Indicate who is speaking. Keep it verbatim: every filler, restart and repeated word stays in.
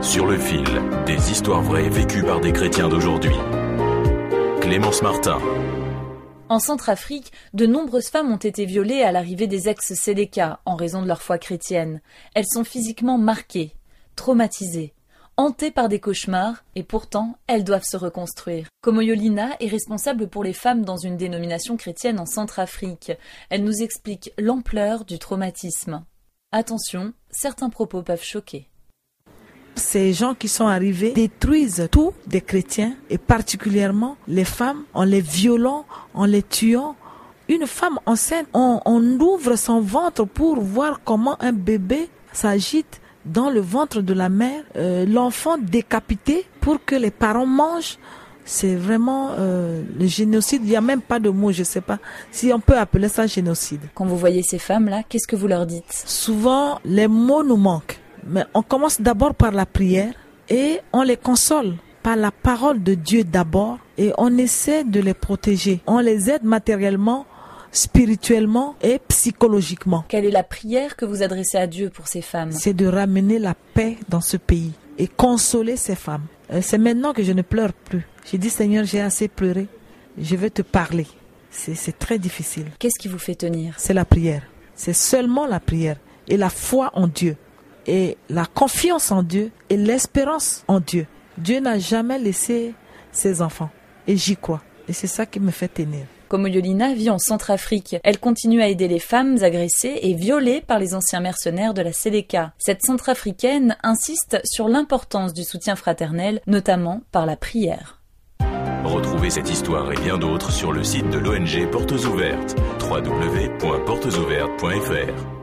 Speaker 1: Sur le fil, des histoires vraies vécues par des chrétiens d'aujourd'hui. Clémence Martin.
Speaker 2: En Centrafrique, de nombreuses femmes ont été violées à l'arrivée des ex-Séléka en raison de leur foi chrétienne. Elles sont physiquement marquées, traumatisées, hantées par des cauchemars, et pourtant, elles doivent se reconstruire. Komoyolina est responsable pour les femmes dans une dénomination chrétienne en Centrafrique. Elle nous explique l'ampleur du traumatisme. Attention, certains propos peuvent choquer.
Speaker 3: Ces gens qui sont arrivés détruisent tous des chrétiens et particulièrement les femmes en les violant, en les tuant. Une femme enceinte, on, on ouvre son ventre pour voir comment un bébé s'agite dans le ventre de la mère. Euh, l'enfant décapité pour que les parents mangent. C'est vraiment euh, le génocide. Il n'y a même pas de mot, je ne sais pas si on peut appeler ça génocide.
Speaker 2: Quand vous voyez ces femmes-là, qu'est-ce que vous leur dites ?
Speaker 3: Souvent, les mots nous manquent. Mais on commence d'abord par la prière et on les console par la parole de Dieu d'abord et on essaie de les protéger. On les aide matériellement, spirituellement et psychologiquement.
Speaker 2: Quelle est la prière que vous adressez à Dieu pour ces femmes ?
Speaker 3: C'est de ramener la paix dans ce pays et consoler ces femmes. C'est maintenant que je ne pleure plus. J'ai dit Seigneur, j'ai assez pleuré, je veux te parler. C'est, c'est très difficile.
Speaker 2: Qu'est-ce qui vous fait tenir ?
Speaker 3: C'est la prière. C'est seulement la prière et la foi en Dieu. Et la confiance en Dieu et l'espérance en Dieu. Dieu n'a jamais laissé ses enfants. Et j'y crois. Et c'est ça qui me fait tenir.
Speaker 2: Komoyolina vit en Centrafrique. Elle continue à aider les femmes agressées et violées par les anciens mercenaires de la Séléka. Cette Centrafricaine insiste sur l'importance du soutien fraternel, notamment par la prière.
Speaker 1: Retrouvez cette histoire et bien d'autres sur le site de l'O N G Portes Ouvertes, w w w point portes ouvertes point f r.